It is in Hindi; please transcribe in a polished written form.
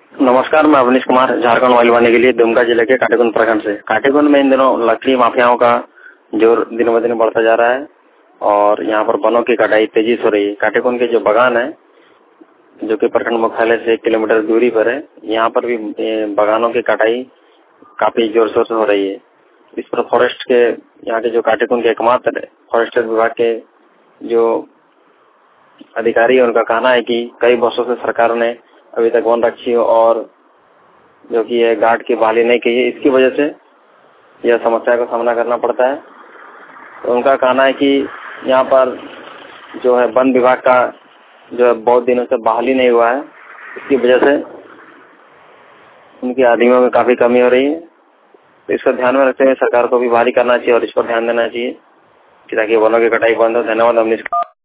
नमस्कार, मैं अवनीश कुमार झारखंड मोबाइल वाले के लिए दुमका जिले के काटेकुंड प्रखंड से। काटेकुंड में इन दिनों लकड़ी माफियाओं का जोर दिन ब दिन बढ़ता जा रहा है और यहाँ पर वनों की कटाई तेजी से हो रही है। काटेकुंड के जो बागान है, जो कि प्रखंड मुख्यालय से 1 किलोमीटर दूरी पर है, यहाँ पर भी बागानों की कटाई काफी जोर शोर से हो रही है। इस पर फॉरेस्ट के यहाँ के जो काटेकुंड के एकमात्र फॉरेस्ट विभाग के जो अधिकारी है, उनका कहना है कि कई वर्षों से सरकार ने अभी तक वन रक्षी और जो कि है गार्ड की बहाली नहीं की है। इसकी वजह से यह समस्या का सामना करना पड़ता है। तो उनका कहना है कि यहाँ पर जो है वन विभाग का जो है बहुत दिनों से बहाली नहीं हुआ है, इसकी वजह से उनकी आदमियों में काफी कमी हो रही है। तो इसको ध्यान में रखते हुए सरकार को भी बहाली करना चाहिए और इस पर ध्यान देना चाहिए ताकि वनों की कटाई बंद हो। धन्यवाद अवनीश।